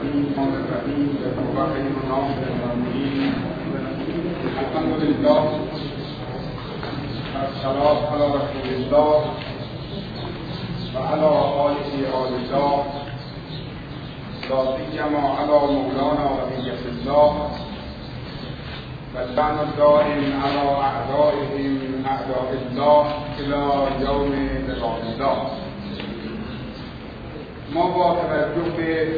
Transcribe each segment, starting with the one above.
الرحیم بفضل ناصر المؤمنین الحمد لله والصلاة علی رسول الله و علی آله الله لا سیما علی مولانا بقیة الله و اللعن الدائم علی اعدائهم اعداء الله الی یوم لقاء الله. ما با توجه به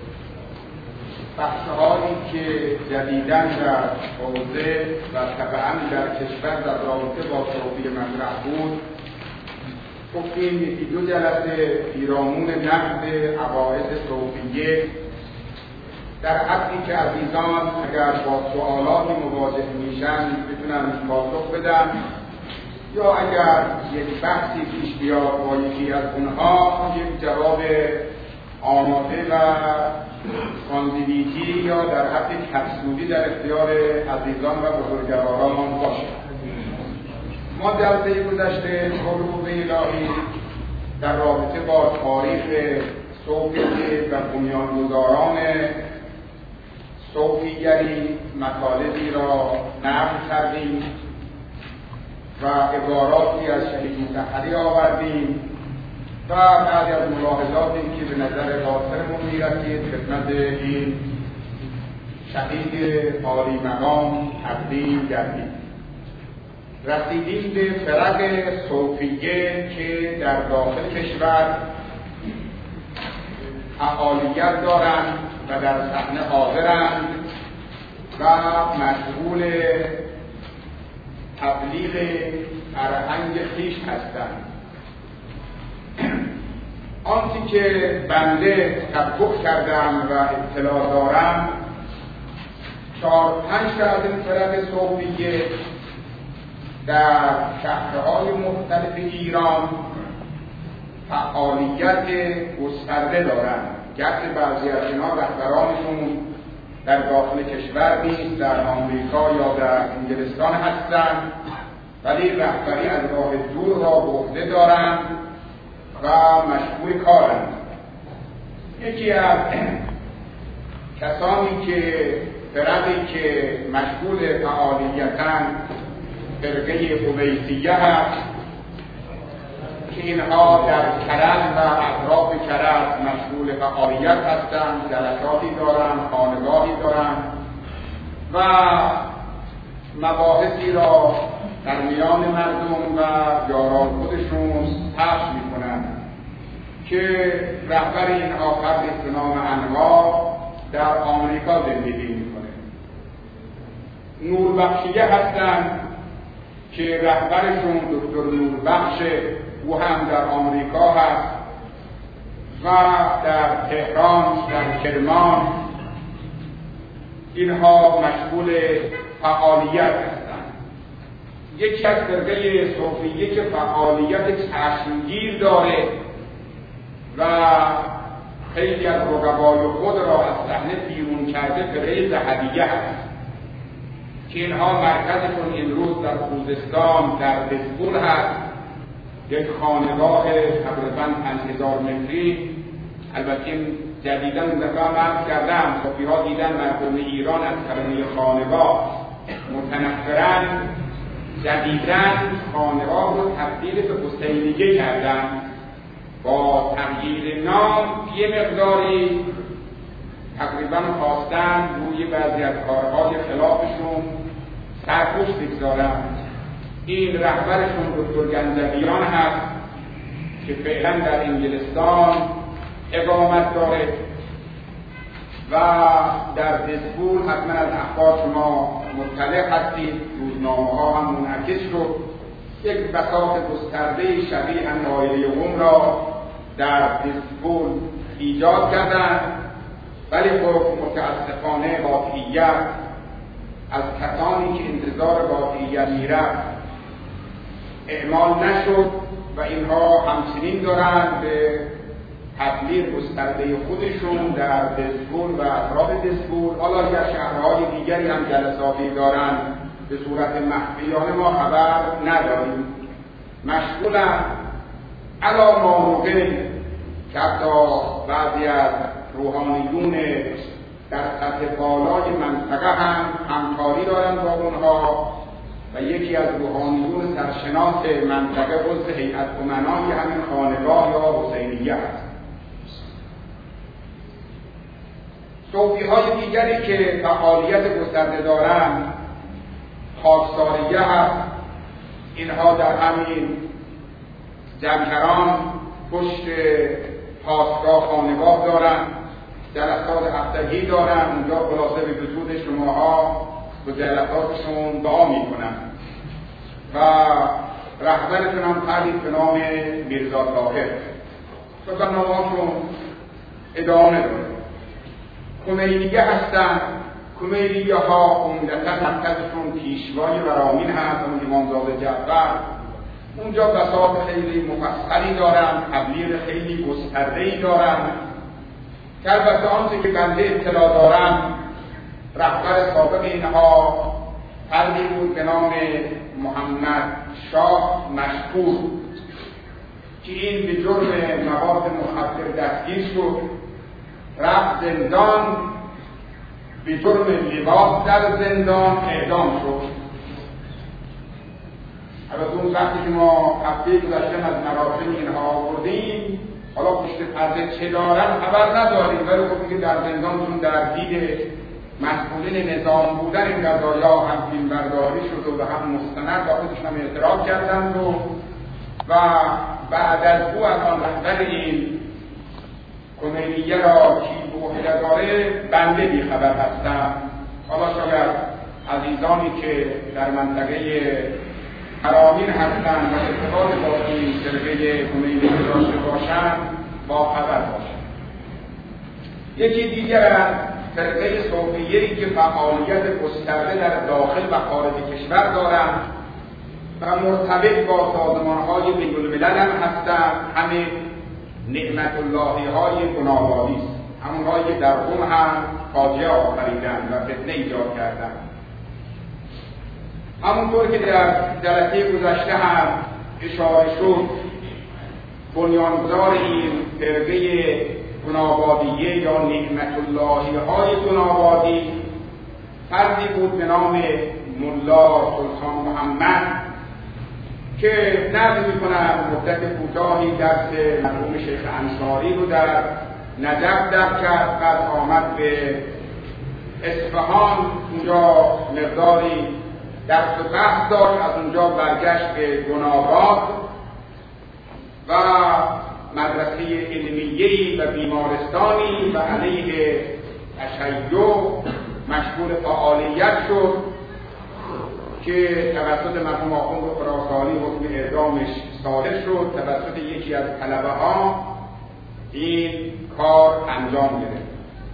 بحث‌هایی که جدیداً در حوزه و طبعاً در کشور در رابطه با صوفیه مطرح بود، گفتیم یکی دو جلسه پیرامون نقد عقاید صوفیه در حدی که عزیزان اگر با سوالاتی مواجه میشن بتونن پاسخ بدن، یا اگر یک بحثی پیش بیاد با یکی از اونها یک جواب آماده و کاندیدیتی یا در حد کپسولی در اختیار عزیزان و بزرگواران باشه. ما جلسه گذشته حقوق الهی در رابطه با تاریخ صوفیه و بنیانگذاران صوفیگری مطالبی را نقل کردیم و عباراتی از شهید مطهری آوردیم و بعد از ملاحظاتی که به نظر قاصرمون می‌رسید خدمت این شهید عالی مقام تقدیم کردیم. رسیدیم به فرق صوفیه که در داخل کشور فعالیت دارند و در صحنه حاضرند و مشغول تبلیغ فرهنگ خویش هستند. آنچه که بنده تطبیق کردم و اطلاع دارم، 4-5 تا از این فرق صوفیه در شهرهای مختلف ایران فعالیت گسترده دارند. گرچه بعضی از اینا رهبرانشون در داخل کشور نیست، در آمریکا یا در انگلستان هستند، ولی رهبری از راه دور را به عهده دارند و مشغول کارند. یکی از کسانی که فرقی که مشغول فعالیتند فرقه اویسیه هست که اینها در کرج و اطراف کرج مشغول فعالیت هستند، جلساتی دارند، خانگاهی دارند و مباحثی را در میان مردم و یاران خودشون پخش میکنند که رهبر اینها فردی به نام انواع در آمریکا زندگی میکنه. نوربخشیه هستند که رهبرشون دکتر نوربخش، او هم در آمریکا هست و در تهران، در کرمان اینها مشغول فعالیت هستند. یکی از فرقه صوفیه که فعالیت چشمگیر داره و خیلی از رقبای خود را از صحنه بیرون کرده فرقه ذهبیه هست که اینها مرکزشون امروز در خوزستان در دسپول هست، یک خانگاه تقریباً 5000 متری. البته جدیداً اون دفعه عرض کردم صوفی‌ها دیدن مردم ایران از کلمه خانگاه متنفرن، جدیداً خانگاه رو تبدیل به حسینیه کردن. با تغییر نام یه مقداری تقریباً خواستن روی بعضی از کارهای خلافشون سرپوش بگذارن. این رهبرشون دکتر گنجویان هست که فعلا در انگلستان اقامت داره و در دسپول حتما از اخبار شما مطلع هستید، روزنامه ها هم منعکس شد. یک بساط گسترده شبیه نایله قم را در دسپول ایجاد کردند، ولی خب متاسفانه واقعیت از کسانی که انتظار واقعیت میرفت اعمال نشد و اینها همچنین دارند به تبلیغ گسترده خودشون در دسپول و اطراف دسپول، حالا در شهرهای دیگری هم جلساتی دارند به صورت مخفیانه ما خبر نداریم. مشغولند علی ما موقع که حتی بعضی از روحانیون در سطح بالای منطقه هم همکاری دارند با اونها و یکی از روحانیون سرشناس منطقه عضو هیئت امنای همین خانقاه یا حسینیه است. صوفی‌های دیگری که فعالیت گسترده دارند خاکساریه هست. اینها در همین جمکران پشت پاسگاه خانقاه دارند، جلسات هفتگی دارند، اونجا خلاصه به وجود شماها و جلساتشون دعا میکنن و رهبرشون هم فردی به نام میرزا طاهر سخنرانی‌هاشون ادامه داره. کمیلیه هستن. کمیلیه ها عمدتاً مرکزشون پیشوای ورامین هست، اون امامزاده جعفر. اونجا بساط خیلی مفصلی دارن، تبلیغ خیلی گسترده‌ای دارن که البته آنچه که بنده اطلاع دارم رهبر سابق اینها فردی بود به نام محمد شاه مشکور که این به جرم مواد مخدر دستگیر شد، رفت زندان، به جرم لباس در زندان اعدام شد. البته اون وقتی که ما هفته گذشته از مراسم اینها آوردیم، حالا پشت پرده چه دارن خبر نداریم، ولی خب که در زندانشون در دید مسئولین نظام بودن این قضایا هم فیلمبرداری شد و هم مستند و خودشون هم اعتراف کردند و بعد از او از آن رهبر این کمیلیه را کی بوحده داره بنده بیخبر هستم. حالا شاید عزیزانی که در منطقه ورامین هستند و ارتباط با این فرقه کمیلیه داشته باشند با خبر باشند. یکی دیگر از فرقه صوفیه‌ای که فعالیت گسترده در داخل و خارج کشور دارند و مرتبط با سازمان‌های بین‌الملل هم هستند، همین نعمت اللهی های گناه‌آلود است. همونهایی که در قم هم فاجعه آفریدند و فتنه ایجاد کردند. همونطور که در جلسه گذشته هم اشاره شد، بنیانگذار این فرقه گناه‌آبادیه یا نعمت اللهی های گناه‌آبادی فردی بود به نام ملا سلطان محمد که نقل می‌کنم مدت کوتاهی درس مرحوم شیخ انصاری رو در نجف درس کرد، بعد آمد به اصفهان، اونجا مقداری درس و بحث داشت، از اونجا برگشت به گناه‌آباد و مدرسه علمیه‌ای و بیمارستانی و علیه تشیع مشغول فعالیت شد که توسط مرحوم آخوند خراسانی حکم اعدامش صادر شد. توسط یکی از طلبه ها این کار انجام گرفت.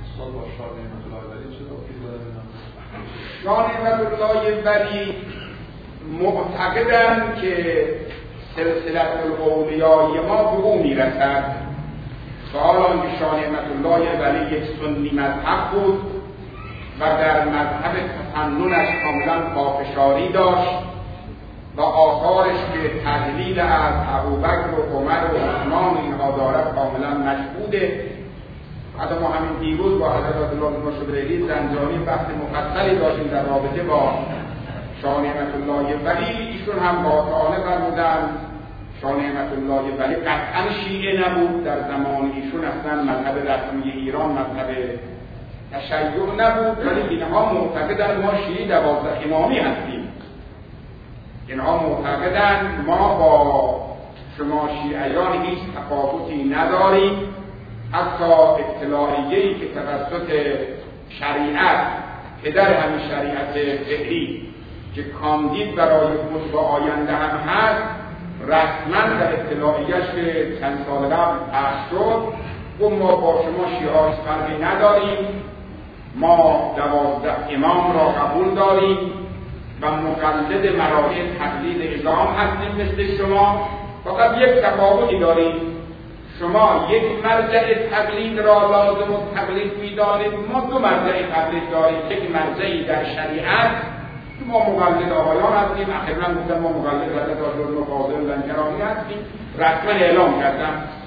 شاه نعمت الله ولی معتقدند که سلسله الاولیای ما به او میرسد و حالا که شاه نعمت الله ولی یک سنی مذهب بود و در مذهب تسننش کاملا پافشاری داشت و آثارش که تجلیل از ابوبکر و عمر و عثمان اینها دارد کاملا مشهوده. حتی ما همین دیروز با حضرت الله نوشبریلی زنجانی بحث مفصلی داشتیم در رابطه با شاه نعمت الله ولی. ایشون هم قاطعانه فرمودند شاه نعمت الله ولی قطعا شیعه نبود، در زمان ایشون اصلا مذهب رسمی ایران مذهب تشیع نبود، ولی اینها معتقدند ما شیعه 12 امامی هستیم. اینها معتقدند ما با شما شیعیان هیچ تفاوتی نداریم، حتی اطلاعیه‌ای که توسط شریعت پدر همین شریعت فعلی که کاندید برای خود و آینده هم هست رسما در اطلاعیه‌اش که چند سال قبل پخش شد و ما با شما شیعه فرقی نداریم، ما 12 امام را قبول داریم و مقلد مراجع تقلید اعلام هستیم مثل شما، فقط یک تفاوتی داریم. شما یک مرجع تقلید را لازم و تقلید می‌دانید، ما دو مرجع تقلید داریم، یک مرجعی در شریعت که ما مقلد آقایان هستیم، اخیراً گفتم ما مقلد حضرت آجر فاضل لنگرانی هستیم، رسما اعلام کردم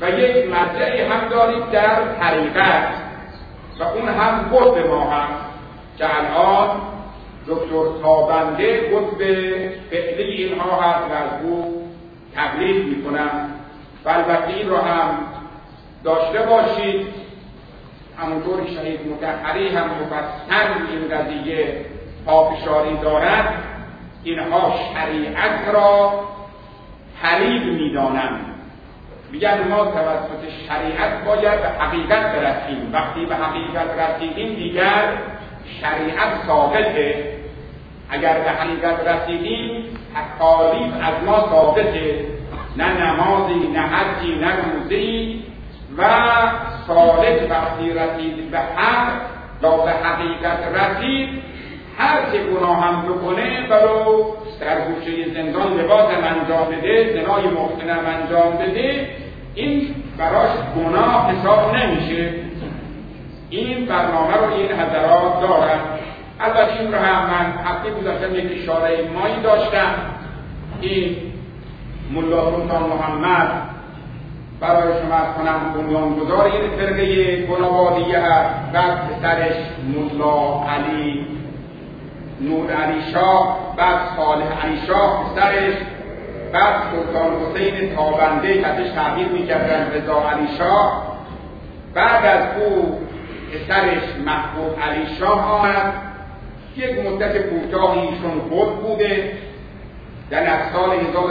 و یک مرجعی هم داریم در طریقت و اون هم قطب ما هست که الان دکتر تابنده قطب فعلی اینها هست و از او تبلیغ میکنم و البته این رو هم داشته باشید. همونطور شهید مطهری هم مفصل این قضیه پافشاری دارد، اینها شریعت را حریف میدانند، میگن ما توسط شریعت باید به حقیقت برسیم، وقتی به حقیقت رسیدیم دیگر شریعت ثابته، اگر به حقیقت رسیدیم تکالیف از ما ثابته، نه نمازی نه حجی نه روزی و سالک وقتی رسید به حق یا به حقیقت رسید هر که گناه هم بکنه برو در گوشه زندان لباس انجام بده، زنای محترم انجام بده، این براش گناه حساب نمیشه. این برنامه رو این حضرات دارن. البته این رو هم من هفته گذشته یک اشاره مایی داشتم. این ملا سلطان محمد برای شما از کنم بنیانگذار این فرقه گنابادیه هست، بعد پسرش ملا علی نور علی شاه، بعد صالح علی شاه پسرش، بعد سلطان حسین تابنده که ازش تغییر میکردن رضا علی شاه، بعد از او پسرش محبوب علی شاه آمد. یک مدت کوتاهی ایشون خود بوده، در سال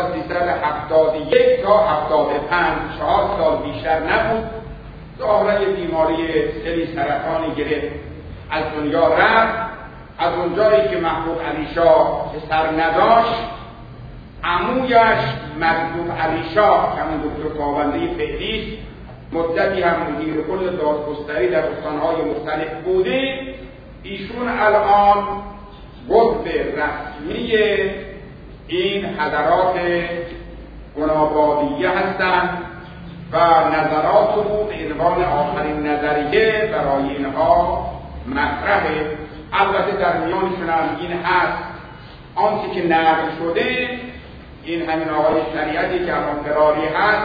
1371 تا 75 4 سال بیشتر نبود. ظاهرا یه بیماری سری سرطانی گرفت، از دنیا رفت. از اونجایی که محبوب علی شاه پسر نداشت، عمویش محبوب علی شاه همون دکتر تابنده فعلی مدتی هم مدیر کل دادگستری در استانهای مختلف بوده. ایشون الان قطب رسمی این حضرات گنابادیه هستند و نظرات رو به عنوان آخرین نظریه برای اینها مطرحه. البته در میانشون هم این هست آنچه که نقل شده، این همین آقای شریعتی که الان فراری هست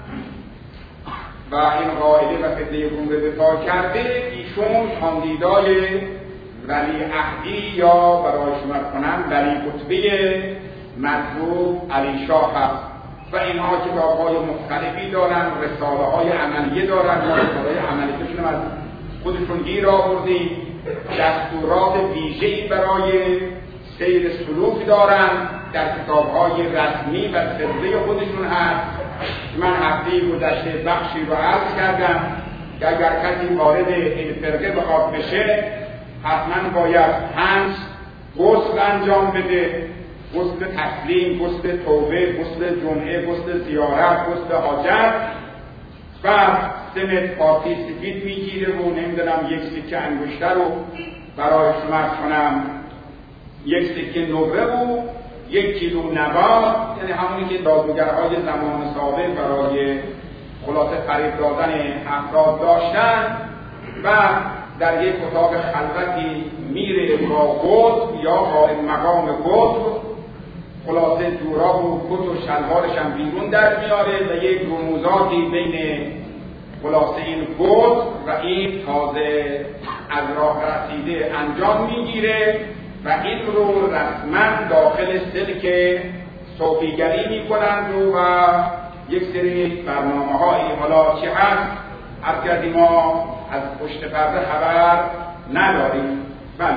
و این قاعده و فتنه گمره دفاع کرده، ایشون کاندیدای ولی عهدی یا برای شما کنم ولی قطبی محبوب علی شاه هست و اینها کتاب‌های مختلفی دارن، رساله های عملیه دارن. ما رساله عملیه‌شون از خودشون گیر آوردیم، دستورات ویژه‌ای برای سیر سلوک دارن، در کتاب‌های رسمی و سری خودشون هست. من هفته گذشته بخشی رو عرض کردم که اگر کسی وارد این فرقه بخواد بشه حتما باید 5 غسل انجام بده: غسل تسلیم، غسل توبه، غسل جمعه، غسل زیارت، غسل حاجت. بعد 3 متر پارتی سفید میگیره و نمیدونم 1 سکه انگشتر رو برای شما کنم 1 سکه نقره و 1 کیلو نبات، یعنی همونی که دادگرهای زمان سابق برای خلاصه فریب دادن افراد داشتن. و در یک اتاق خلوتی میره با قطب یا با مقام قطب، خلاصه جوراب و کت و شلوارش هم بیرون در میاره و یک رموزاتی بین خلاصه این قطب و این تازه از راه رسیده انجام میگیره و این رو رسما داخل سلک صوفیگری میکنند و یک سری برنامه هایی حالا چی هست از کردی ما از پشت پرده خبر نداریم. بله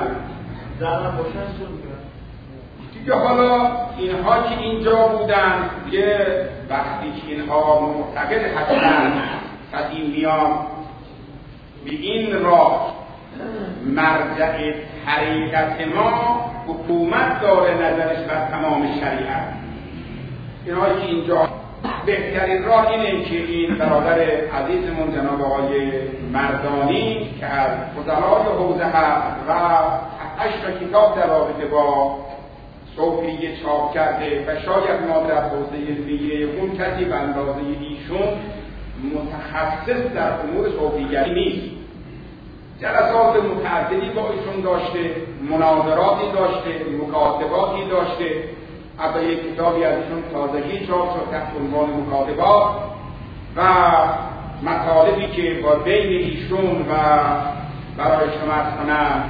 دیگه حالا اینها که اینجا بودن یه وقتی که اینها معتقد هستن قدیمیان به این راه مرجع طریقت ما حکومت داره نظرش بر تمام شریعت، اینها که اینجا بهترین راه اینه که این برادر عزیزمون جناب آقای مردانی که از فضلای حوزه هست و 8 کتاب در رابطه با صوفیه چاپ کرده و شاید ما در حوزه دیگه اون کسی به اندازه ایشون متخصص در امور صوفیگری نیست. جلسات متعددی با ایشون داشته، مناظراتی داشته، مکاتباتی داشته. حتی یک کتابی از ایشون تازگی چاپ شد تحت عنوان مکاتبات و مطالبی که با بین ایشون و برای شما ارز کنم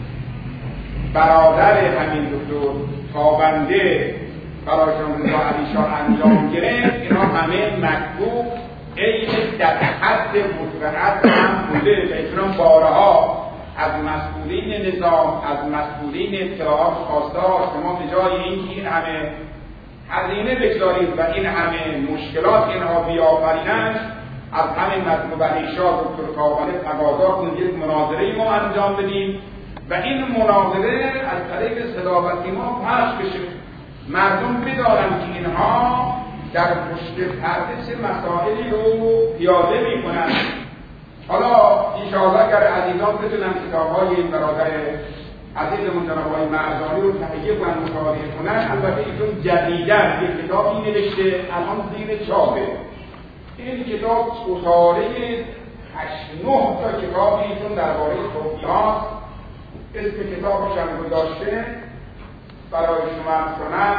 برادر همین دکتر تابنده برایشان رضا علیشاه انجام گرفت، اینا همه مکتوب عین در حد مطبعت هم بوده و ایشون بارها از مسئولین نظام، از مسئولین اطلاعات خواسته شما به جای اینکه این همه هزینه بگذارید و این همه مشکلات اینها بیافرینند، از همین مطلوب علیشاه دکتر تابنده تقاضا کنید یک مناظره ما انجام بدیم و این مناظره از طریق صدا و سیما پخش بشه، مردم بدارن که اینها در پشت پرده چه مسائلی رو پیاده میکنن. حالا انشاءالله اگر عزیزان بتونن کتاب‌های این برادر عزیزمون جناب آقای مرزانی رو تهیه کنن مطالعه کنن، البته ایشون جدیداً یک کتابی نوشته الان زیر چاپه. این کتاب گزاره 8-9 تا کتابی ایشون درباره صوفی هاست. اسم کتابش هم گذاشته برای شما عرض کنم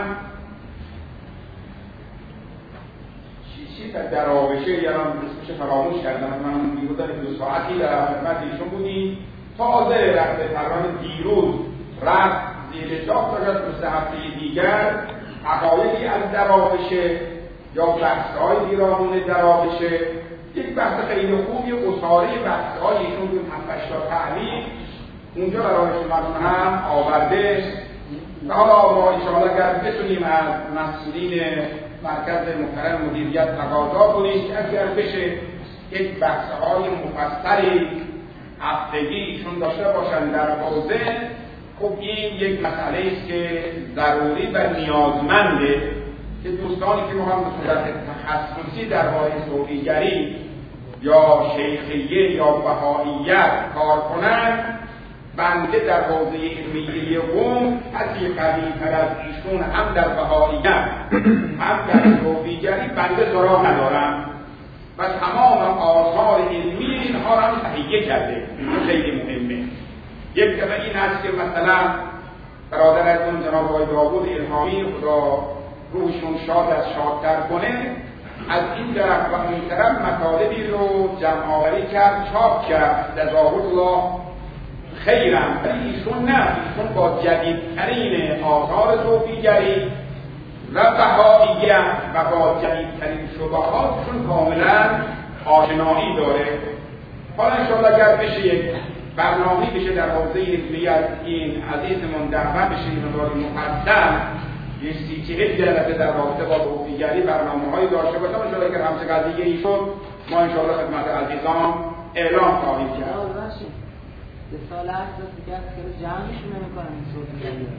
چی در آبشه، یعنی اسمش فراموش کردم، من میگودن 2 ساعتی در خدمت ایشون بودیم، تازه رفته فرمان دیروز رفت زیر چاپ تا شد 2 هفته دیگر حقایقی از در آبشه یا بحث‌های بیرامون در آبشه، یک بحث خیلی خوبی اصاره بحث‌های ایشون بود 7-8 تا تعلیق اونجا برای شما هم آورده. و حالا ما انشاءالله اگر بتونیم از مسئولین مرکز محترم مدیریت تقاضا کنیم که اگر بشه یک بحث‌های مفصلی هفتگی ایشون داشته باشن در حوزه، خب این یک مسئله است که ضروری و نیازمنده که دوستانی که ما هم به صورت تخصصی درباره صوفیگری یا شیخیه یا بهائیت کار کنند، بنده در حوزه علمیه قم کسی قوی‌تر از ایشون هم در بهائیت هم در صوفیگری بنده سراغ ندارم و تمام آثار علمی اینها را هم تهیه کرده. خیلی مهمه. یک دفعه این است که مثلا برادرتون جناب آقای داوود الهامی خدا روحشون شاد از شادتر کنه، از این طرف و اون طرف مطالبی رو جمع آوری کرد، چاپ کرد، جزاه الله خیرم. ایشون نه، ایشون با جدیدترین آثار صوفیگری و بهائیت و با جدیدترین شبهاتشون کاملا آشنایی داره. حالا انشاءالله اگر بشه یک برنامه بشه در حوزه علمی از این عزیزمون دعوت بشه این مقدار مفصل یه 30-40 جلسه در رابطه با صوفیگری برنامه‌هایی داشته باشم، انشاءالله اگر همچه قضیه ای شد ما انشاءالله خدمت عزیزان اعلام خواهیم کرد. به سال هست که خیلی جمعشون نمی‌کنن این صوفیگری.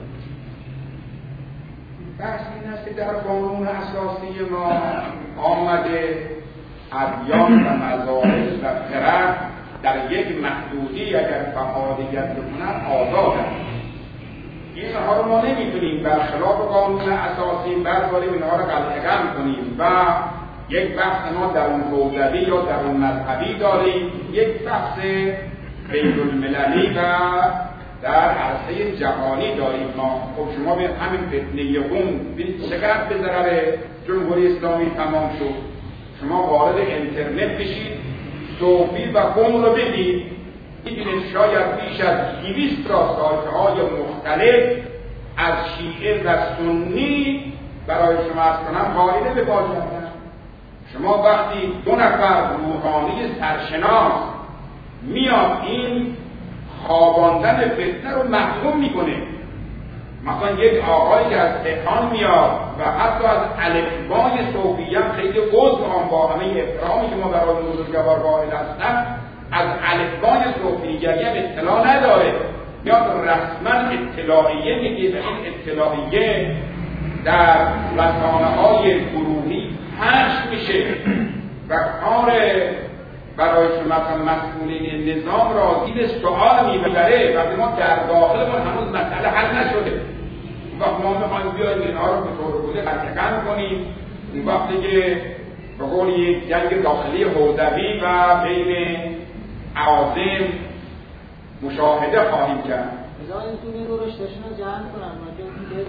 بحث این است که در قانون اساسی ما آمده ادیان و مذاهب و فرق در یک محدودی اگر فعالیت بکنن آزادند. اینها رو ما نمیتونیم برخلاف قانون اساسی برداریم اینها رو قلعه‌قم کنیم و یک بحث ما در اون حوزوی یا در اون مذهبی داریم، یک بحث بین المللی و در عرصه جهانی داریم ما. خب شما به همین فتنه قم چقدر به ضرر جمهوری اسلامی تمام شد. شما وارد اینترنت بشید صوفی و قم رو بدید، می‌بینید شاید بیش از 200 تا سایت‌های مختلف از شیعه و سنی برای شما از کنم قائله به باز کردن. شما وقتی 2 نفر روحانی سرشناس میاد این خواباندن فتنه رو محکوم میکنه، مثلا یک آقایی که از تهران میاد و حتی از الفبای صوفیه خیلی عذر با همه احترامی که ما برای بزرگوار قائل هستن، از الفبای صوفیگری هم اطلاع نداره، میاد رسما اطلاعیه میگه و این اطلاعیه در رسانه‌های گروهی پخش میشه و کار برای شما مسئولین نظام را زیر سوال میبره و ما در داخلمون هنوز مسئله حل نشده. اون وقت ما میخوایم بیاییم اینها رو به طور کلی قطعاً کنیم، اون وقتی که به قول یک جنگ داخلی حوزوی و بین عوازم مشاهده خواهیم کرد. این رو رشتهشون رو جمع کنن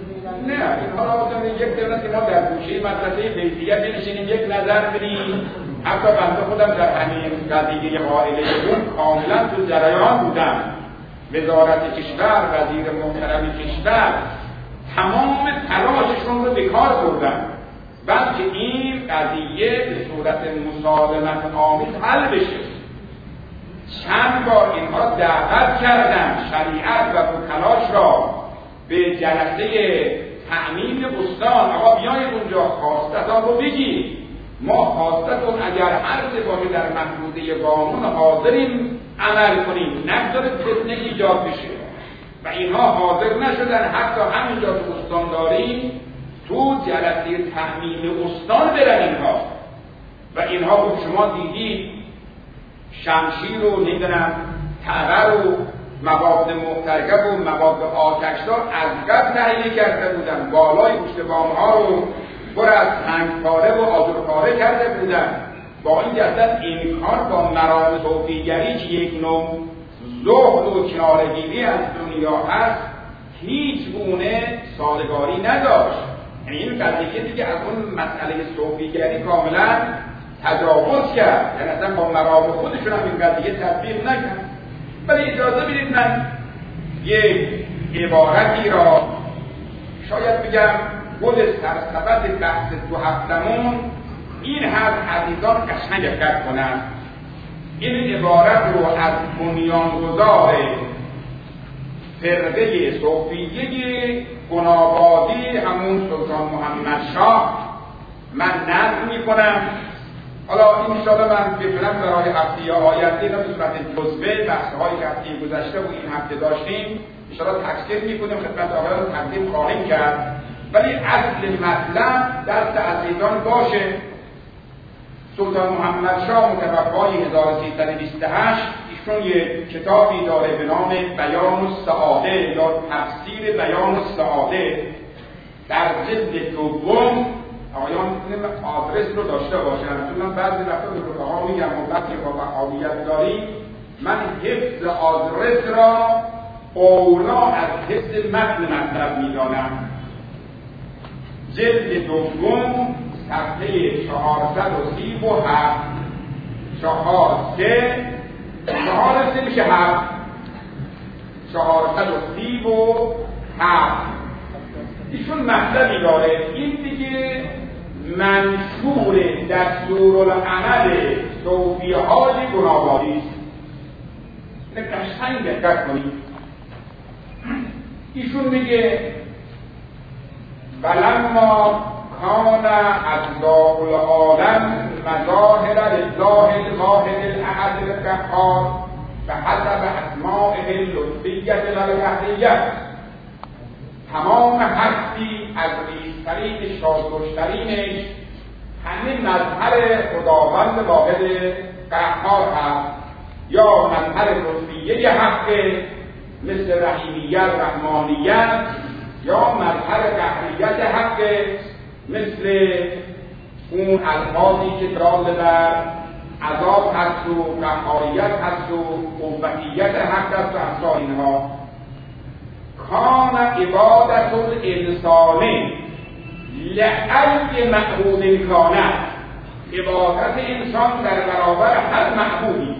نه، اینها را یک دولت که ما در گوشه مدرسه بیضیه بنشینیم یک نظر بدیم حتی بنده خودم در همین قضیه قائله روم کاملا تو جریان بودم. وزارت کشور، وزیر محترم کشور تمام تلاششون رو به کار بردن بلکه این قضیه به صورت مسالمت آمیز حل بشه. چند بار اینها دعوت کردن شریعت و وکلاش را به جلسه تأمین بستان، آقا بیایید اونجا خواستتان رو بگید، ما خواستتون اگر عرض باشه در محدوده قانون حاضریم عمل کنیم، نگذاره فتنه ایجاد بشه. و اینها حاضر نشدن، حتی همینجا تو استانداری تو جلسه تأمین استان برن اینها. و اینها رو شما دیدید شمشیر و نمیدونم تبر و مواد محترقه و مواد آتشدار از قبل تهیه کرده بودن، بالای پشت بام‌ها رو پر از سنگپاره و آجرپاره کرده بودن. با این جهت این کار با مرام صوفیگری که یک نوع زهد و کنارگیری از دنیا هست هیچ گونه سازگاری نداشت. یعنی این قضیه دیگه از اون مسئله صوفیگری کاملا تجاوز کرد، یعنی اصلا با مرام خودشون هم این قضیه تطبیق نکرد. ولی اجازه بدید من یک عبارتی را شاید بگم گل سرسبد بحث دو هفتمون این هست عزیزان قشنگ فکر کنند. این عبارت رو از بنیانگذار فرقه صوفیه گنابادی همون سلطان محمد شاه من نقل میکنم. حالا این شاءالله من بتونم برای هفته آینده اینا به صورت جزوه بحث‌های هفته گذشته و این هفته داشتیم انشاءالله تکثیر میکنیم، خدمت آقایان تقدیم خواهیم کرد. ولی اصل مطلب دست عزیزان باشه. سلطان محمد شاه متوفای 1328 ایشون یک کتابی داره به نام بیان السعاده یا تفسیر بیان السعاده. در جلد دوم آقایان میتونیم آدرس رو داشته باشن، چون من بعضی وقتا به رفقا میگم وقتی با وهابیت داریم من حفظ آدرس را اولا از حفظ متن مطلب میدانم. جلد دوم صفحه 437 4 میشه 7 437 ایشون مطلبی داره. این دیگه منشور دستورالعمل صوفیه های گنابادی است. اینه قشنگ دقت کنید. ایشون میگه ولما کان اجزاء العالم مظاهر لله الواحد الاحد القهار بحسب اسمائه اللطفیة والقهریة. تمام هستی از ریزترین شادرشترینش همین مظهر خداوند واحد قهار هست، یا مظهر لطفیه حقه مثل رحیمیت رحمانیت، یا مظهر قهریت حقه مثل اون الفاظی که دال بر عذاب هست و قهاریت هست و قوتیت حق هست و امثال اینها. کان عبادت الانسان لأی معبود کانت. عبادت انسان در برابر هر معبودی.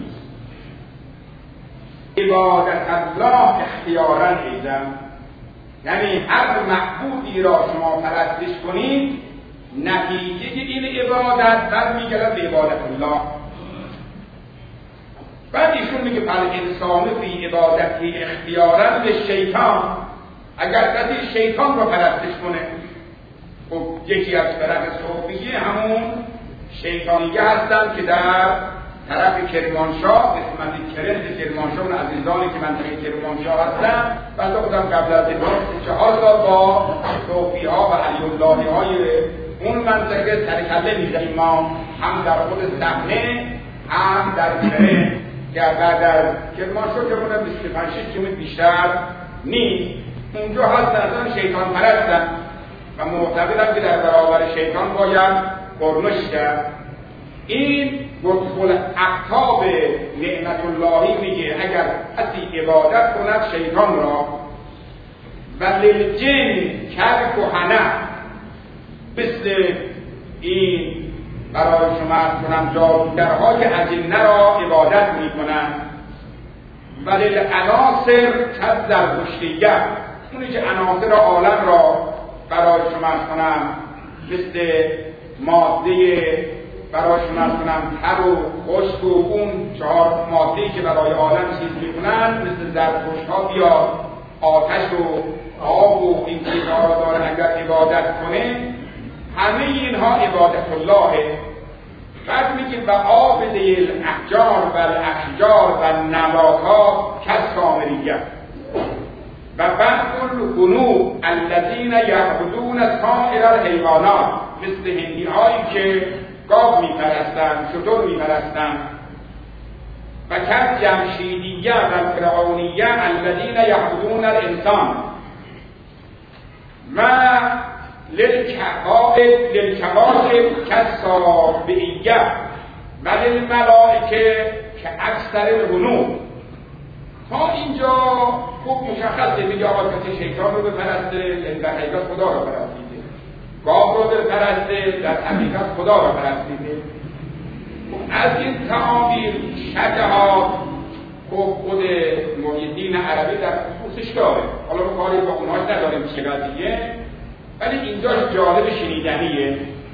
عبادت الله اختیارا ایزم، یعنی هر معبودی را شما پرستش کنید نتیجه این عبادت برمیگردد به عبادت الله. بعد ایشون میگه فل انسان فی عبادتی اختیارا به شیطان. اگر کسی شیطان رو پرستش کنه، خب یکی از فرق صوفیه همون شیطانیه هستن که در طرف کرمانشاه، قسمت کرند کرمانشاه، اون عزیزانی که منطقه کرمانشاه هستن، بعد خودم قبل از 4 سال با صوفی ها و علی اللهی های اون منطقه سرکله میزنیم ما، هم در خود صحنه هم در کرند که بعد از کرمانشاه که بودن 25 کیلومتر بیشتر نیست. اونجا هستن شیطان پرستن و معتقدن که در برابر شیطان باید قرنش کرد. این گفتگول اقطاب نعمت اللهی میگه اگر کسی عبادت کند شیطان را و للجن کرک و حنف، مثل این برای شما عرض کنم جادوگرها که اجنه را عبادت میکنند و للعناصر کالزرتشتیه، اونی که عناصر عالم را برای شما عرض کنم مثل ماده برای شما عرض کنم تر و خشک و اون 4 ماده‌ای که برای عالم چیز میکنند مثل زرتشت‌ها یا آتش و آب و این چیزها را داره اگر عبادت کنه، همه اینها عبادت اللهه. بعد میگه و عابد الاحجار و الاشجار و النباتات کالسامریه و بعض الغنو الذین یعبدون سائر الحیوانات، مثل هندی هایی که گاو میپرستند، شتر میپرستند. و کالجمشیدیه و الفرعونیه الذین یعبدون الانسان و للکواکب کالسابعیه و للملائکه که اکثر الغنو. تا اینجا خوب مشخصه، میگه آقا کسی شیطان رو بپرسته در حقیقت خدا رو پرستیده، گاو رو بپرسته در حقیقت خدا رو پرستیده. از این تعابیر شجاعت خود محیدین عربی در خصوصش داره. حالا رو کاری با اونهاش نداریم چه قضیه، ولی اینجاش جالب شنیدنیه.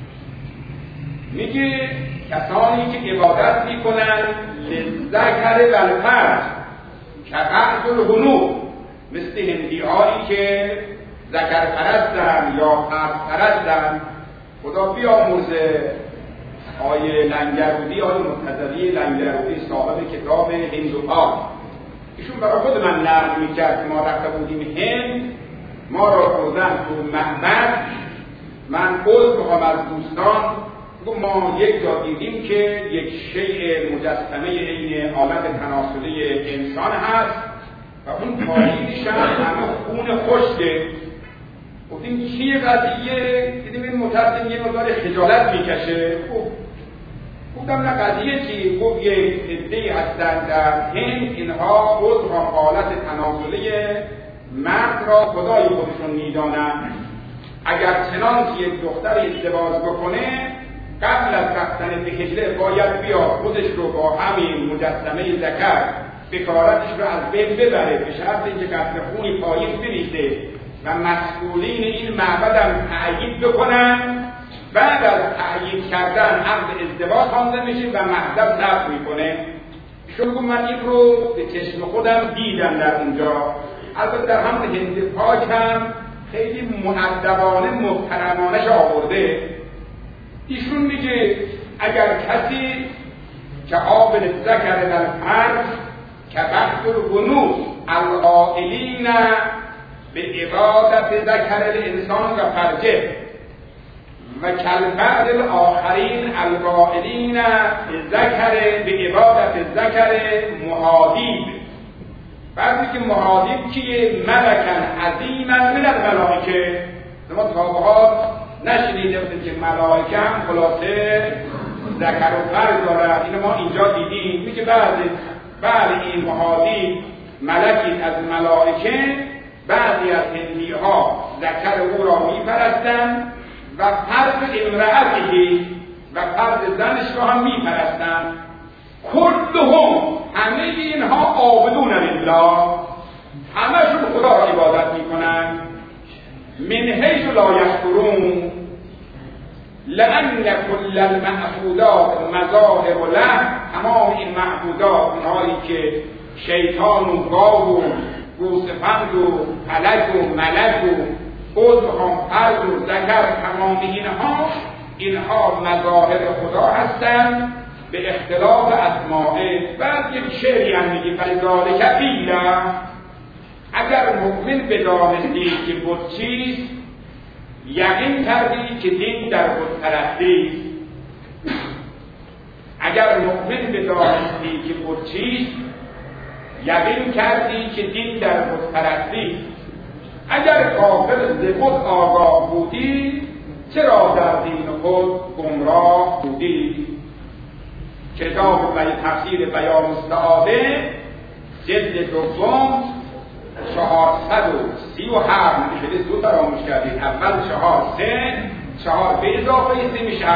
میگه کسانی که عبادت میکنن للذکر و الانثی کبعض الغنو، مثل هندی هایی که ذکر پرستن یا فرد پرستن. خدا بیامرزه آیه لنگرودی، آیه مرتضوی لنگرودی صاحب کتاب هند و پاک، ایشون برای خود من نقل میکرد. ما رفته بودیم هند، ما را بردن تو معبد. من عذر میخوام از دوستان، ما یک جا دیدیم که یک شیء مجسمه عین آلت تناسلی انسان هست و اون پایینش همه خون خشکه. گفتیم چیه قضیه؟ دیدیم این مترجم یه مقدار خجالت میکشه. گفتم نه قضیه چی؟ گفت یک عده‌ای هستند در هند، اینها عضو آلت تناسلی مرد را خدای خودشون میدانند. اگر چنانچه یک دختر ازدواج بکنه، قبل از رفتن به حجله باید بیا خودش رو با همین مجسمه ذکر بکارتش رو از بین ببره، به شرط اینکه قطره خونی پایین بریزه و مسئولین این معبد هم تأیید بکنن. بعد از تأیید کردن عقد ازدواج خوانده میشه و مذهب ثبت میکنه. چون من این رو به چشم خودم دیدم در اونجا. البته در همون هند پاک هم خیلی مؤدبانه محترمانش آورده. ایشون میگه اگر کسی که عابد الذکر و الانثی که بعض الغنو القائلین به عبادت ذکر الانسان و فرجه و کالبعض الاخرین القائلین به عبادت ذکر محادیب. بعد که محادیب کیه؟ ملکن عظیما من الملائکه. ما تابعات نشنیده بودیم که ملائکه هم خلاصه ذکر و فرد دارد. اینو ما اینجا دیدیم. میگه بعد این محادیب ملکی از ملائکه، بعضی از هندی ها ذکر او را میپرستند و فرد امرأتی و فرد زنش را هم میپرستند. کلهم، همه اینها عابدون لله، همشون خدا را عبادت میکنند. من حیث لا یشعرون، لأن کل المعبودات مظاهر له، تمام این معبودات، اونهایی که شیطان و گاو و گوسفند و فلک و ملک و عضو هم فرد و ذکر، تمام اینها مظاهر خدا هستند به اختلاف اسمائه. بعد یک شعری هم میگه فلذالک قیل، اگر مؤمن بدانستی که بت چیست، یقین کردی که دین در بت پرستی است. اگر مؤمن بدانستی که بت چیست، یقین کردی که دین در بت پرستی است. اگر کافر ز بت آگاه بودی، چرا در دین خود گمراه بودی؟ کتاب تفسیر بیان السعاده جلد دوم 437 میشه دو تا فراموش کردید. اول 4 3 4 به اضافه 3 میشه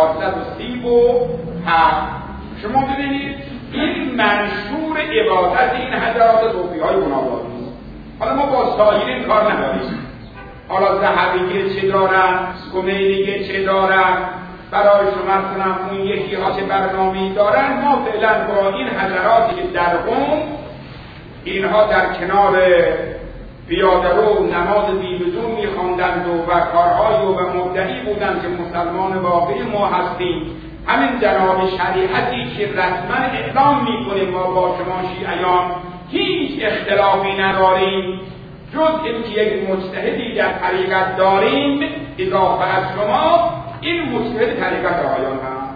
437. شما ببینید این منشور عبادت این حضرات صوفی‌های گناه‌آلود. حالا ما با سایر این کار نداریم. حالا ذهبیه چه دارن، خمینیه چه دارن، برای شما کنم اون یکی ها چه برنامه‌ای دارن. ما فعلا با این حضراتی که در قم اینها در کنار پیاده رو نماز بی‌بدون می‌خواندند و کارهای و مدعی بودند که مسلمان واقعی ما هستیم. همین جناب شریعتی که رسما اعلام می‌کنیم ما با شما شیعیان هیچ اختلافی نداریم، جز اینکه یک مجتهدی در طریقت داریم اضافه از شما، این مجتهد طریقت رایان هم.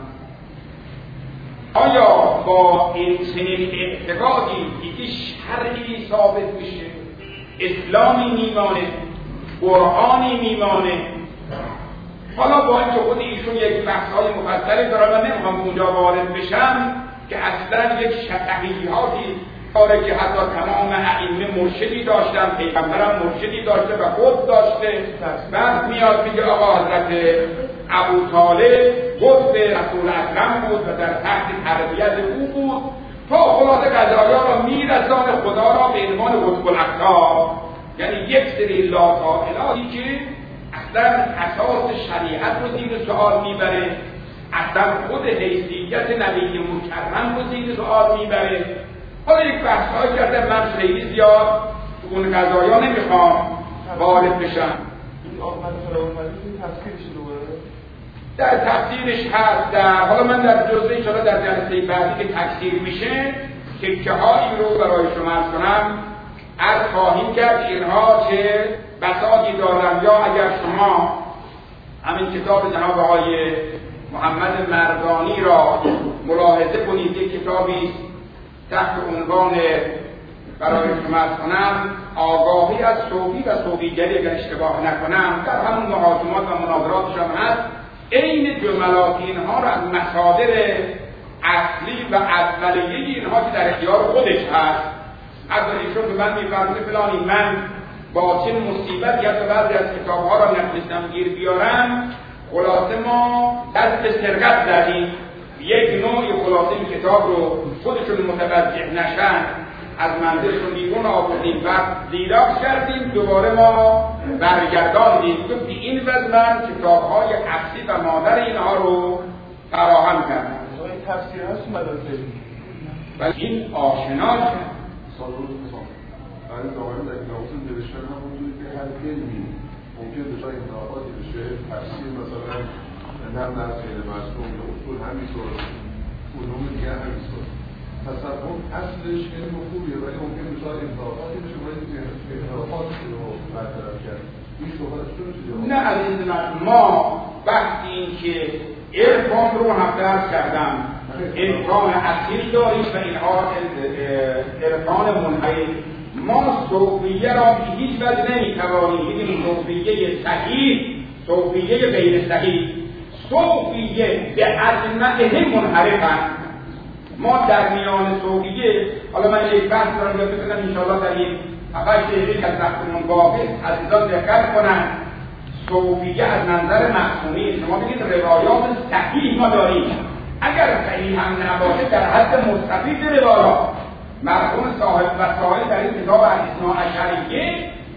آیا با این چنین اعتقادی دیگه شرعی ثابت میشه، اسلامی میمانه، قرآنی میمانه؟ حالا با اینکه خود ایشون یک بحث‌های مفصلی داره و نمیخوام اونجا وارد بشم که اصلا یک شطحیاتی داره که حتی تمام ائمه مرشدی داشتن، پیغمبرم مرشدی داشته و خود داشته. بعد میاد میگه آقا حضرت ابو طالب خود به رسول اکرم بود و در تحت تربیت او بود تا خلاصه قضایا را میرسانه خدا را به عنوان قطب الاقطاب، یعنی یک سری لاطائلاتی که اصلا اساس شریعت رو زیر سوال میبره، اصلا خود حیثیت نبی مکرم رو زیر سوال میبره. حالا یک بحث‌هایی کردم، من خیلی زیاد تو اون قضایا نمیخوام وارد بشم. در تفسیرش هست، حالا من در جزء انشاءالله در جلسه بعدی که تفسیر میشه تکه‌هایی رو برای شما عرض کنم. عرض خواهیم کرد اینها چه بساطی دارن، یا اگر شما همین کتاب جناب آقای محمد مردانی را ملاحظه کنید، یک کتابی تحت عنوان برای شما عرض کنم آگاهی از صوفی و صوفیگری اگر اشتباه نکنم، در همون محاکمات و مناظراتشان هست، این جملات اینها را از مصادر اصلی و اولیه اینها که در اختیار خودش هست از ایشون به من می‌فرمونه فلانی من با چه مصیبتی حتی بعضی از کتاب‌ها را نتونستم گیر بیارم، خلاصه ما دست به سرقت زدیم، یک نوعی خلاصه این کتاب رو خودشون متوجه نشن از منزلشون بیرون آوردیم و زیراکس کردیم، دوباره ما برگرداندیم که این وضع من کتاب‌های اصلی و مادر اینها رو فراهم کردم. این تفسیر هست مدرسه و این آشنا شد. برای داوری در کلاسون نوشتن همونجوری که هر علمی ممکن دچار انحرافاتی بشه، تفسیر مثلا نقل از غیر مصنوع یا اصول همینطور، علوم دیگه همینطور. تصور اصلش علم خوبیه ولی ممکن دچار انحرافاتی بشه، باید انحرافات رو برطرف کرد. این صحبتشون چیزه؟ نه عزیز من، ما وقتی که عرفان رو هفته‌اش کردم عرفان اصیل داریم و اینها عرفان منحرف. ما صوفیه را به هیچ وجه نمی‌توانیم بگیم صوفیه صحیح، صوفیه غیر صحیح. صوفیه به عظمته منحرفند. ما در میان صوفیه، حالا من یک بحث دارم یاد بکنم انشاءالله در این 7 دقیقه از وقتمون باقی عزیزان دقت کنند. صوفیه از نظر معصومی، شما بگید روایات صحیح ما داریم، اگر صحیح هم نباشه در حد مستفید روایات. مرحوم صاحب وسائل در این کتاب الاثنا عشریه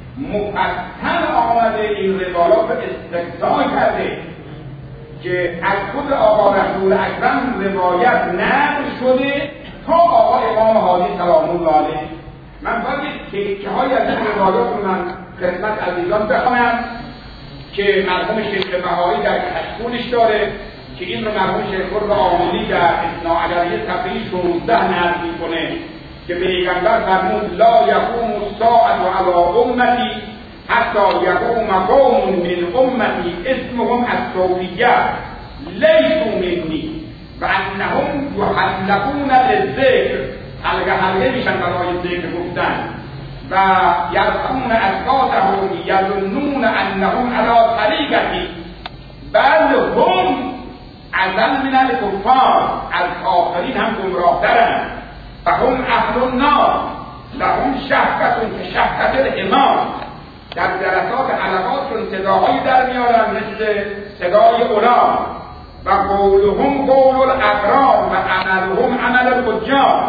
مفصل آمده این روایات رو استقصا کرده که از خود آقا رسول اکرم روایت نقل شده تا آقا امام هادی سلام الله علیه. من باید تکه‌های از این روایات رو من خدمت عزیزان بخوانم که مرحوم شیخ بهایی در کشکولش داره که این رو مرحوم شیخ عاملی در اثنا عشریه صفحه 16 نقل می‌کنه که پیغمبر فرمود لا یقوم الساعة علی امتی حتی یقوم قوم من امتی اسمهم الصوفیه لیسوا منی و انهم یحلقون للذکر، حلقه میشن برای ذکر گفتن و یرفعون اصواتهم یظنون انهم علی طریقتی بل هم اضل من الکفار، از کافرین هم گمراه‌ترند و هم اهل النار لهم شهوة كشهوة الحمار در جلسات حلقاتشون صداهایی در میارن مثل صدای اولا و قولهم قول الابرار و عملهم عمل الفجار.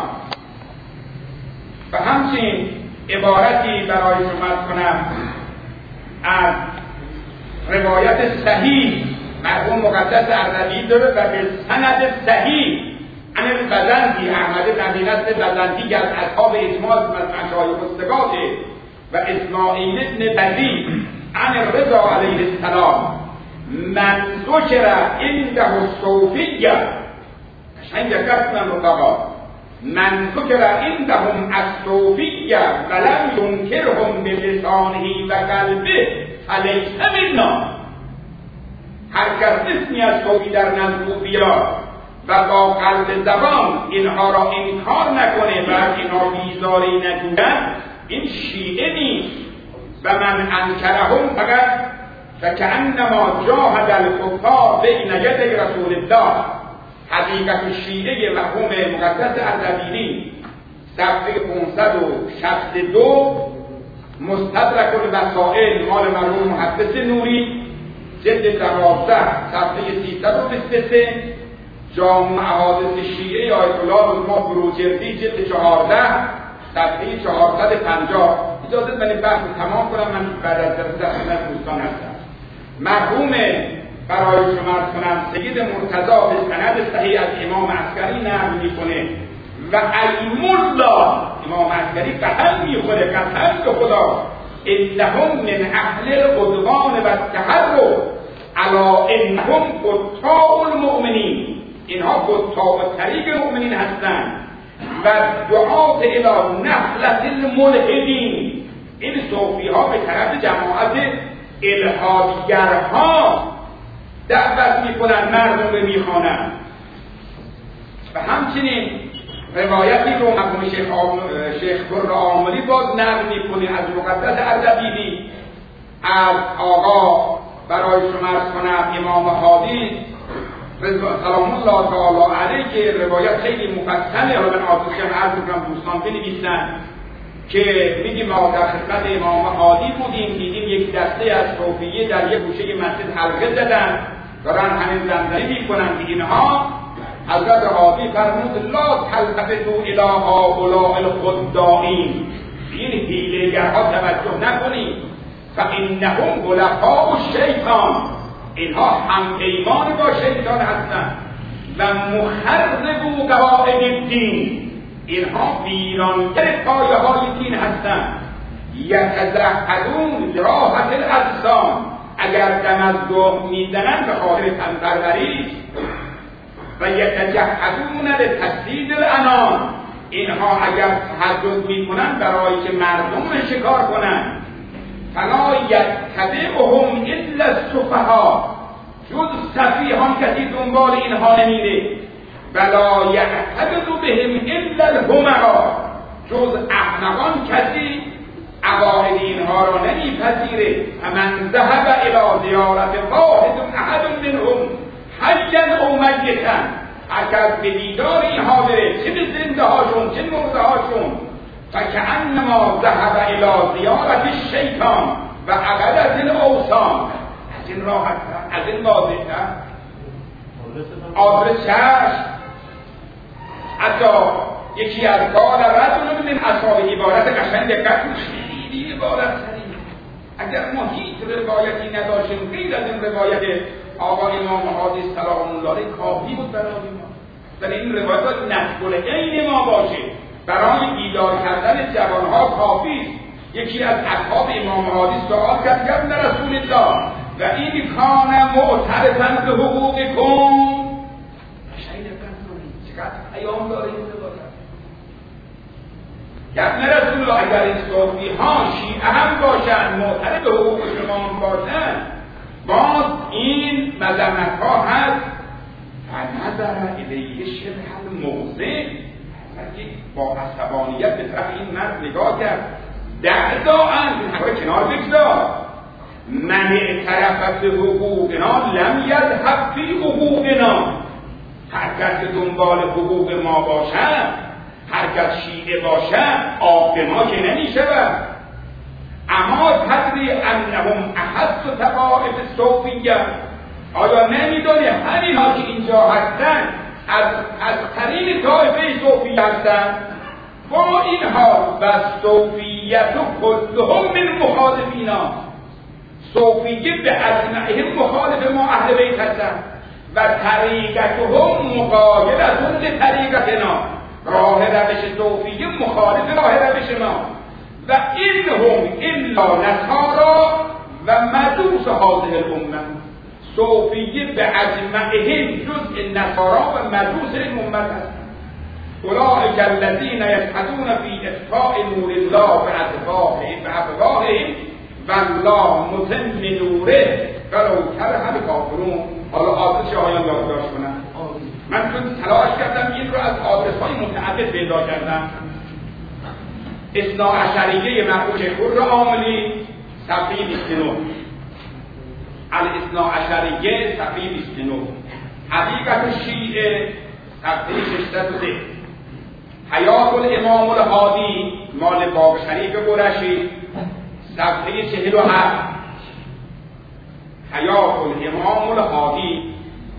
و همچنین عبارتی برای شما کنم از روایت صحیح مرحوم مقدس اردبیلی داره و به سند صحیح عن البزنطی احمد بن نصر بزنطی که از اصحاب اجماع از مشایخ الثقات و اسماعیل بن بدی عن رضا علیه السلام من ذکر عنده الصوفیه قشنگ دقت کنن رفقا من ذکر عندهم الصوفیه ولم ینکرهم بلسانه و قلبه فلیس منا. هر کس اسمی از صوفی در نزد او بیاد و با قلب زبان اینها را انکار نکنه و اینها بیزاری نجوید، این شیعه نیست. و من انکرهم فقط فکأنما جاهد الکفار بین یدی رسول الله. حقیقت شیعه مرحوم مقدس اردبیلی صفحه 562 مستدرک الوسائل مال مرحوم محدث نوری جلد 12 صفحه 323 جامع حادث شیعه آیت الله الما بروجردی جلد 14 صفحه 450. اجازه بدید بحث تمام کنم، من بعد از جلسه خدمت دوستان هستم. مرحوم برای شما کنم سید مرتضی به سند صحیح از امام عسکری نقل میکنه و ایمالله امام عسکری قسم میخوره، قسم به خدا انهم من اهل العدوان و التحرر الا انهم قطاع المؤمنین. اینها قطاع طریق مؤمنین هستند و دعات الی نخلة الملحدین. این صوفی ها به طرف جماعت الحادگرها دعوت میکنن، مردم رو میخوانن. و همچنین روایتی رو مرحوم شیخ بر عاملی باز نقل میکنه از مقدس اردبیلی از آقا برای شما کنم امام هادی سلام الله تعالی علیه که روایت خیلی مفصله. حالا من آتوشم عرض میکنم دوستان بنویسن که میگیم ما در خدمت امام هادی بودیم، دیدیم یک دسته از صوفیه در یک گوشه مسجد حلقه زدن دارن همین زمزمه میکنن که اینها حضرت هادی فرمود لا تلتفتوا الی هؤلاء الخداعین، این حیله‌گرها توجه نکنید فانهم خلفاء الشیطان، اینها هم پیمان با شیطان هستند و مخربو قواعد الدین، اینها ویرانگر پایه های دین هستند. یتزهدون راحت الاجسام، اگر دم از گاه میزنند به خاطر تن‌پروری و یتجهدون لتسدید الانام، اینها اگر تهجد میکنند برای که مردم رو شکار کنند. فلا یتبعهم الا السفهاء، جز سفیهان کسی دنبال اینها نمیره. ولا یعتقد بهم الا الهمقا، جز احمقان کسی عقاید اینها را نمیپذیره. فمن ذهب الی زیارت واحد احد منهم حیا او میتا، اگر به دیدار اینها بره، چه به زنده هاشون چه مرده هاشون، فکأنما ذهب الی زیارت الشیطان و عبدت الاوثان. از این راحت از این واضح‌تر آدرس چشم. حتی یکی از قال رجل من اصحاب عبارت قشنگ دقت خیلی عبارت سریع. اگر ما هیچ روایتی نداشتیم غیر از این روایت آقا امام هادی سلام الله علیه کافی بود برای ما. در این روایت نقل عین ما باشه برای بیدار کردن جوانها کافی. یکی از اصحاب امام هادی سوال کرد یا رسول الله و این کان معترفا به حقوقکم، چقدر ایام داره این روایت. یا رسول الله اگر این صوفی ها شیعه هم باشن معترف به حقوق شما باشن، باز این مذمت ها هست. فنظر الیه شبه الموضع، با عصبانیت به طرف این مرد نگاه کرد. دعداءن این کنار بگذار، من اعترف به حقوقنا لم یذهب فی حقوقنا، هر کس دنبال حقوق ما باشد، هر کس شیعه باشد آب به ما که نمی شود. اما تدری انهم احد طوائف صوفیه، آیا نمیدونی همین ها که اینجا هستن از قرین طایفه صوفی هستن؟ با این حال و صوفیت و کلهم من مخالفینا، صوفیه به اجمعهم مخالف ما اهل بیت هستن و طریقتهم مقایلتون لطریقتنا، راه روش صوفیه مخالف راه روش ما و اینهم الا نصارا و مجوس هذه الامه، صوفیه به اجمعهم جزء نصارا و مجوس این امت هستند. اولئک الذین یشهدون فی اطفاء نور الله بافواههم والله متم نوره ولو کره الکافرون. حالا آدرس آیان یادداشت کنم. من چون تلاش کردم این رو از آدرس‌های متعدد پیدا کردم. اثناعشریه مربوط خور عاملی صفحه 29، الاثناعشریه صفحه 29، حقیقت شیعه صفحه 603، حیات الامام الهادی مال باب شریف قرشی صفحه 47، حیات الامام الهادی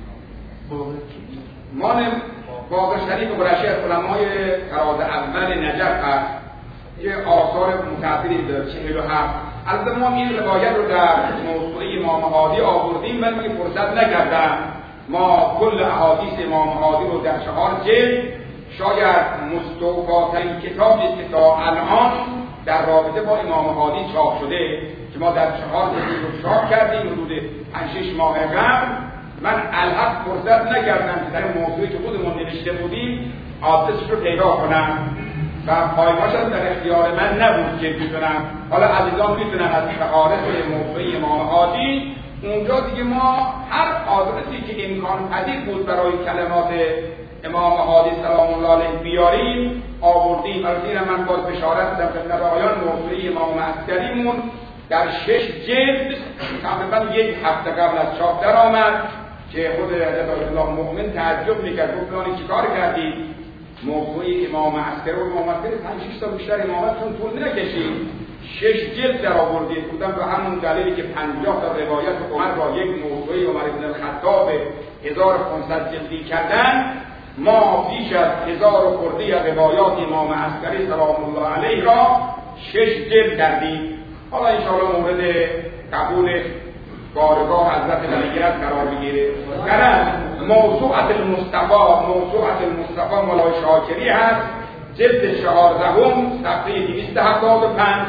مال باب شریف قرشی از علمای طراز اول نجف هست، یه آثار متعددی داره 47. البته ما این روایت رو در موسوعه امام هادی آوردیم ولی من فرصت نکردم ما کل احادیث امام هادی رو در 4 جلد، شاید مستوفاترین کتاب است که تا الان در رابطه با امام هادی چاپ شده که ما در 4 جلد رو چاپ کردیم حدود 5-6 ماه قبل. من الحق فرصت نکردم که در موضوعی که خودمون نوشته بودیم آدرسش رو پیدا کنم و پایماش هم در اختیار من نبود که بتونم. حالا عزیزان میتونن از شعارات موضوعی امام هادی اونجا دیگه ما هر آدرسی که امکان پذیر بود برای کلمات امام هادی سلام الله علیه بیاریم آوردیم. البته من باز بشارت دادم خدمت آقایان موضوعی امام عسکریمون در 6 جلد تقریبا 1 هفته قبل از چاپ در آمد که خود حضرت الله مؤمن تعجب میکرد، گفتن چیکار کردی؟ موضوعی امام عسکری و امام عسکری 5-6 تا بیشتر امامتون طول نکشید، 6 جلد در آوردید. بودم به همون دلیلی که 50 تا روایت عمر را یک موضوعی عمر بن الخطاب 1500 جلدی کردن، ما بیش از 1000 خردی از روایات امام عسکری سلام الله علیه را 6 جلد کردیم. حالا انشاءالله مورد قبول بارگاه حضرت بلیت قرار بگیره. گرم موسوعة المصطفى مولای شاکری هست، جلد 14 صفحه 275،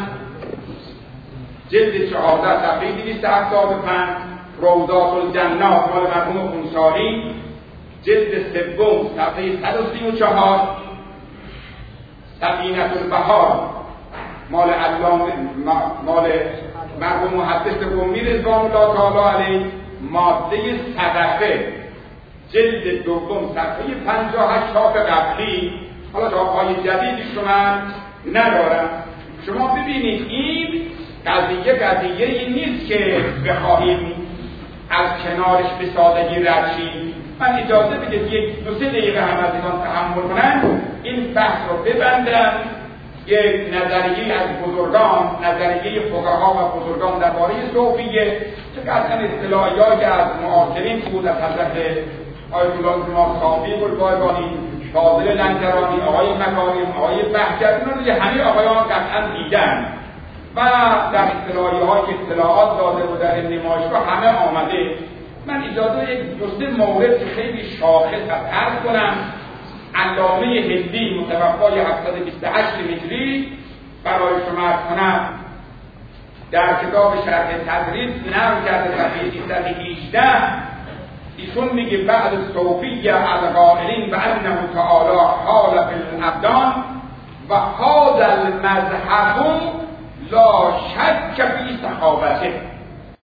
جلد 14 صفحه 275، روضات الجنات مال مرحوم خونساری، جلد 3 صفحه 134، سفینة البحار مال مرحوم محدث قمی رضوان الله تعالی علیه، ماده صدقه جلد 2 صفحه 58 چاپ قبلی. حالا چاپ‌های جدیدش رو من ندارم. شما ببینید این قضیه نیست که بخواهیم از کنارش به سادگی رد شیم. من اجازه بدید 1-2-3 دقیقه هم از اینا تحمل کنم این بحث رو ببندم. یک نظریه از بزرگان، نظریه فقها و بزرگان درباره صوفیه که قطعا اصطلاحیاتی از معاصرین بود، از حضرت آیت الله امام صافی گلبایگانی، فاضل لنگرانی، آقای مکارم، آقای بهجت، همه آقایان قطعا دیدن و در اصطلاحی‌هایی که اطلاعات داده و در نمایشگاه همه آمده. من اجازه یک 2-3 مورد که خیلی شاخص عرض کنم. علامه هندی متوفای 728 هجری برای شما کنم در کتاب شرح تدریس نقل کرده صفحه 318 ایشون میگه بعد صوفیه القائلین و انه تعالی حال فی الابدان و هذا المذهب لا شک فی صحابته.